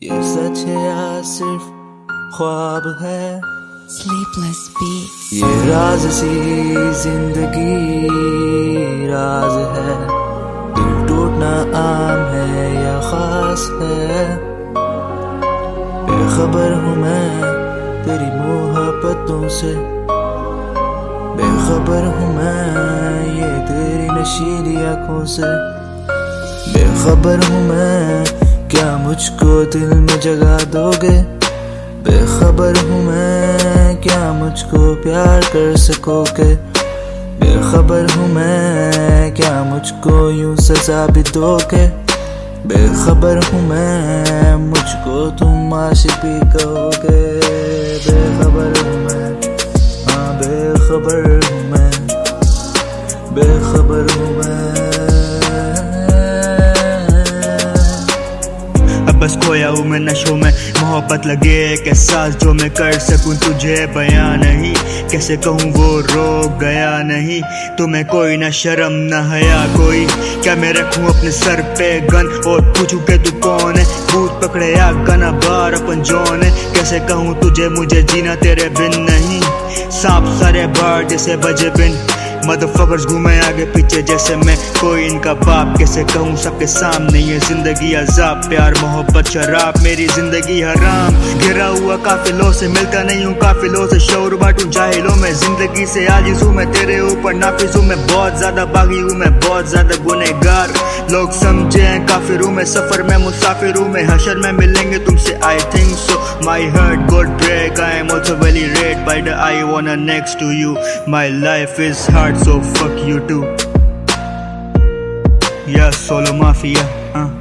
ये सच है या सिर्फ ख्वाब है? Sleepless beats. ये राज सी जिंदगी राज है, दिल टूटना आम है या खास है? बेखबर हूँ मैं तेरी मोहब्बतों से, बेखबर हूँ मैं ये तेरी नशीली आंखों से। बेखबर हूँ मैं क्या मुझको दिल में जगा दोगे, बेखबर हूँ मैं क्या मुझको प्यार कर सकोगे। बेखबर हूँ मैं क्या मुझको यूं सजा भी दोगे, बेखबर हूँ मैं मुझको तुम आशिकी कहोगे। बेखबर हूँ मैं, हाँ बेखबर हूँ मैं, बेखबर हूँ मैं। अब बस खोया हूँ मैं नशों में, मोहब्बत लगे एक एहसास जो मैं कर सकूं तुझे बयां नहीं। कैसे कहूँ वो रोक गया नहीं, तुम्हें कोई ना शर्म ना हया कोई। क्या मैं रखूं अपने सर पे गन और पूछूं के तू कौन है, भूत पकड़े या गना बार अपन जौन है। कैसे कहूँ तुझे मुझे जीना तेरे बिन नहीं, सांप सारे बार जैसे बजे बिन। मदरफकर्स घूमे आगे पीछे जैसे मैं कोई इनका बाप। कैसे कहूँ सबके सामने ये जिंदगी अजाब, प्यार मोहब्बत शराब मेरी जिंदगी हराम। घिरा हुआ काफिलों से मिलता नहीं हूँ काफिलों से, शौर बांटूं जाहिलों में। जिंदगी से आजिज़ हूँ मैं तेरे ऊपर नाफिज हूँ मैं, बहुत ज्यादा बागी हूँ मैं, बहुत ज्यादा गुनहगार। लोग समझे हैं काफिर हूँ मैं, सफर में मुसाफिर हूँ मैं। हशर में मिलेंगे तुमसे I think so, my heart got broke. I am also very red by the eye wanna next to you. My life is hard so fuck you too. Yeah, solo mafia.